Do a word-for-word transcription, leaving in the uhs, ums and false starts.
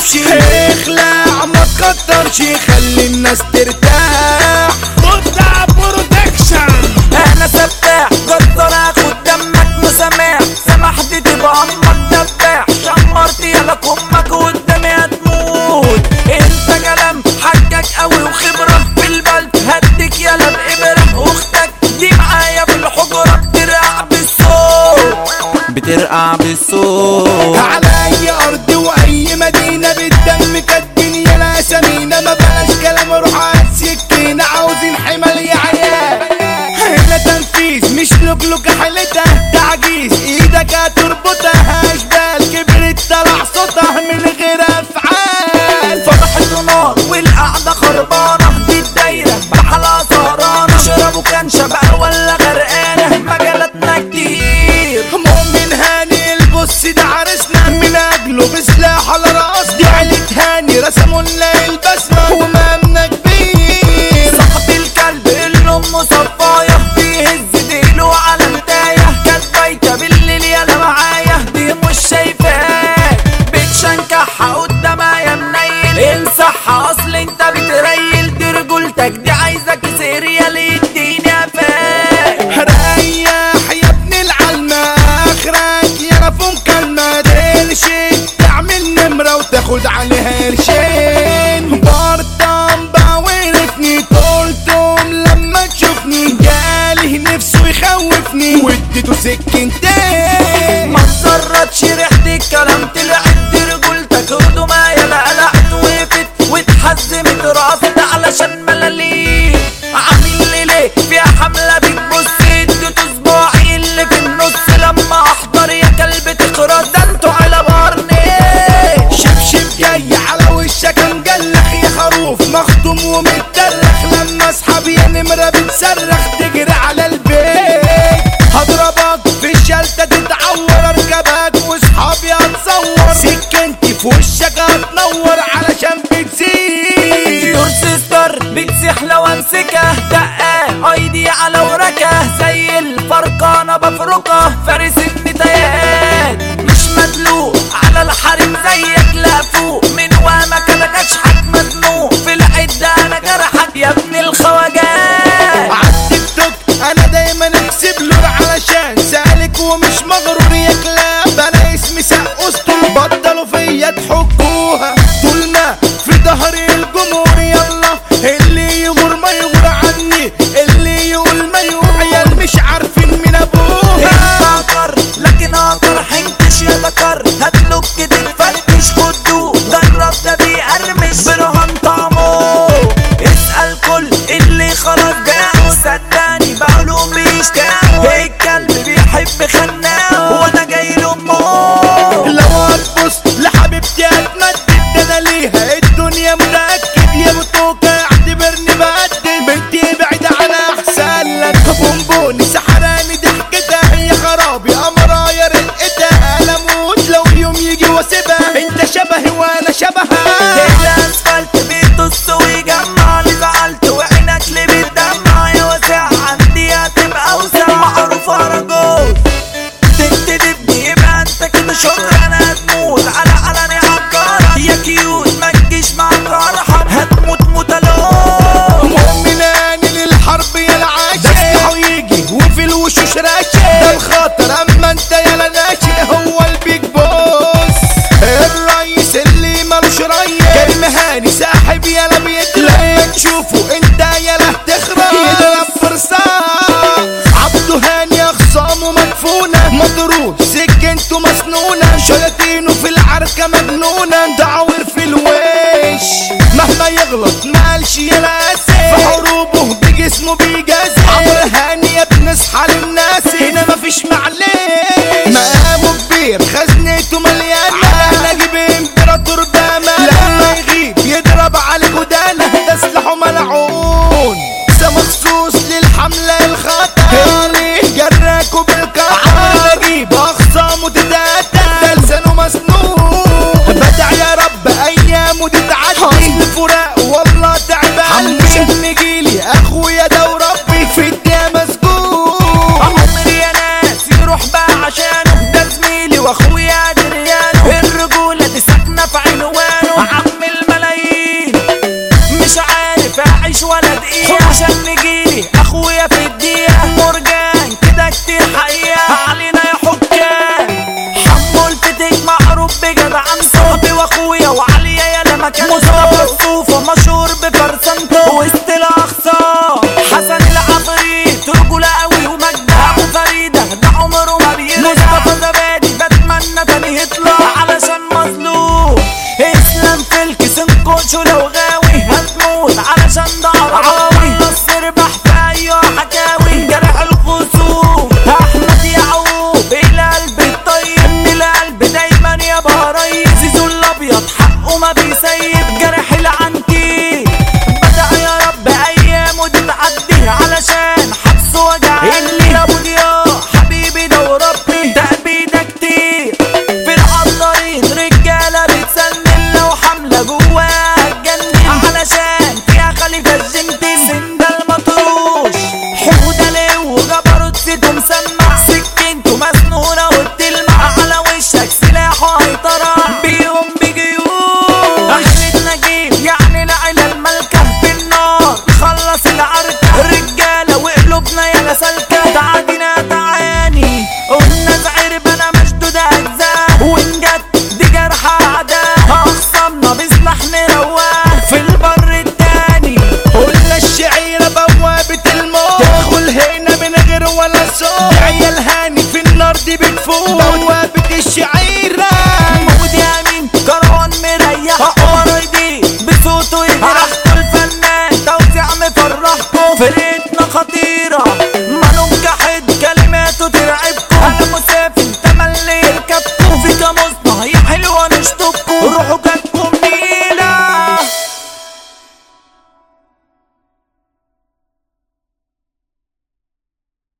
تخافش، اخلع ما تكترش خلي الناس ترتاح. مبدع برودكشن انا سفاح جزار اخد دمك مسامح، سمحت تبقى امك دباح، شمرت يلا كمك قدامي هتموت. انت كلام حجك قوي وخبرة في البلد، هديك يلا بإبرة. اختك دي معايا في الحجرة بترقع بالصوت بترقع بالصوت. على اي ارض واي مدينة بالدم كاتبين يلا اسامينا، ما بلاش كلام روح عالسكينة، عاوزين حمل يا عيال. هنا تنفيذ مش لوك حالتها تعجيز، ايدك هتربطها اشبال كبرت طلع صوتها من غير افعال. فتحت نار والقعدة خربانة، دي الدايرة بحالها سهرانة، شربوا كان شبقة ولا غرقانة، مجالاتنا كتير. مؤمن هاني البص ده عرسنا من اجله بسلاح على راس، دي عيلة هاني رسموا لنا البسمة ومامنا كبير. صاحب الكلب اللي امه صفاية بيهز ديله على مداية، كانت بايتة بالليل يالا معايا دي مش شايفاك، بتشنكحها قدامها يا منيل امسحها اصل انت بتريل، دي رجولتك دي عايزك سيريال يديني افاك. ريح يا ابن العلمة اخرك يا رفون كلمة ترشين، تعمل نمرة وتاخد عليها قرشين. برطم باورتني قلتم لما تشوفني، جالي نفسه يخوفني واديته سكنتين. ما تزرطش ريحة الكلام طلعت، دي رجولتك هدومها يالا قلعت وقفت واتحزمت رقصت علشان ملاليك. عامل لي ليه فيها حملة بتبص اديته صباعي اللي في النص، لما احضر يا كلب تخرج ده انتوا على بارني. شبشب جاي على وشك مجلح يا خروف مخدوم ومتدلخ، لما اسحب يا نمرة بتصرخ تجري على البيت. هضربك في الشلتة تتعور اركبك واصحابي هتصور، سكنتي في وشك هتنور علشان بتزيد. يور سيستر بتسيح لو امسكه دقه ايدي على وركه، زي الفرقانه بفركه فارس النتايات، مش مدلوق على الحريم زيك لا فوق من وامك انا كشحك مزنوق في العده انا جرحك يا ابن الخواجات. عالتيك توك انا دايما اكسب له علشان سالك ومش مغرور يا كلاب، انا اسمي سقوستو بطلوا فيا تحكوها، طول ما في ظهري الجمهور يلا اللي يغور ما يغور عني، اللي يقول ما يقول عيال مش عارفين مين ابوها. هاكر لكن هاكر حنكش يا ذكر، هتلوك تتفتش خدوه جرب ده بيقرمش برهان طعمه، اسأل كل اللي خلاص باعوا صدقني بقولوا بيشتاقوا، الكلب بيحب خناقه وانا جاي له امه. لو هتبص لحبيبتي هتمدد ده انا ليها الدنيا متأكد يا بتوكا اعتبرني بقدم، بنتي بعيدة على احسن لك بونبوني سحراني ضحكتها يا خرابي امرايا رقتها، انا اموت لو يوم يجي واسيبها، انت شبهي وانا شبهها. الاسفلت بيطص ويجمع اللي زعلت وعينك اللي بتدمع يا واسع عندي هتبقى اوسع، معروفة رجول تكتدبني يبقى انت كده شكرا هتموت على علني عالجارة يا كيوت ما تجيش مع فرحة هتموت متلون. مؤمناني للحرب يا العاشق ده يجي وفي الوشوش راشق، ده الخطر اما انت يا ناشئ هو البيج بوس، الرئيس اللي مالوش ريس كريم هاني ساحب يلا بيدلع، لما تشوفه انت يلا تخرج يضرب فرصة. عبده هاني اخصامه مدفونة مضروب سكنته مسنونة، شياطينه في العركة مجنونة، دعوير في الوش مهما يغلط مالش يلا اسف، في حروبه بجسمه بيجازف. عمرو هاني يا ابن اصحى للناس هنا مفيش معلش، مقامه كبير خزنته مليانة، انا اجيب امبراطور بامانة، لما يغيب يضرب على الجدانة ده سلاحه ملعون، ده مخصوص للحملة الخطر اللي جراكوا بالقطر. عمرو نجيب اخصامه تتقتل ده لسانه مسنون، بدع يا رب ايامه تتعدي، اصل فراق والله تعبان. نجيلي اخويا في الدقيقة مرجان كده كتير حقيقة علينا يا حكام. حمو الفتك معروف بجدع عن صوتي واخويا وعليا يا لما كان مصطفى الصوفة مشهور بفرسانته وسط الاخصام. حسن العفريت رجولة قوي ومجدع ابو فريدة ده عمره ما بيرجع. مصطفى زبادي بتمنى تاني يطلع علشان مظلوم. اسلام في الكيس انكوشه لو غاوي هتموت علشان ده عراوي. نص ربح في ايوه حكاوي جرح الخصوم. احمد يعقوب القلب الطيب القلب دايما يا بهريس. زيزو الابيض حقه ما بيسيب جرح العنتيل. بدع يا رب ايامه دي تعدي علشان حبسه وجع اللي يا ابو ضياء حبيبي ده وربي تأبيده كتير. في العطارين رجاله بتسلم لو حمله جواها هتجنن علشان فيها خليفه الجنتي سند المطروش. حوده لو جبروت سيده مسمع سكينته مسنونه وبتلمع على وشك سلاحه هيطرى بيهم بجيوش. اخرة نجيب يعني لعلى الملكه في النار خلص العركه رجاله وقلوبنا يا سالكه. تعادينا تعاني قلنا زعرب انا مشدود اجزاء ونجت دي جرح اعداء. اخصمنا بسلاح نرواه في البر التاني. قلنا الشعيرة بوابة الموت تدخل هنا من غير ولا صوت. عيال هاني في النار دي بتفوت بوابة الشعيرة. مودي امين كروان مريح عمر ايدي بصوته يجرح. الفنان توزيع مفرحكم فرقتنا خطيرة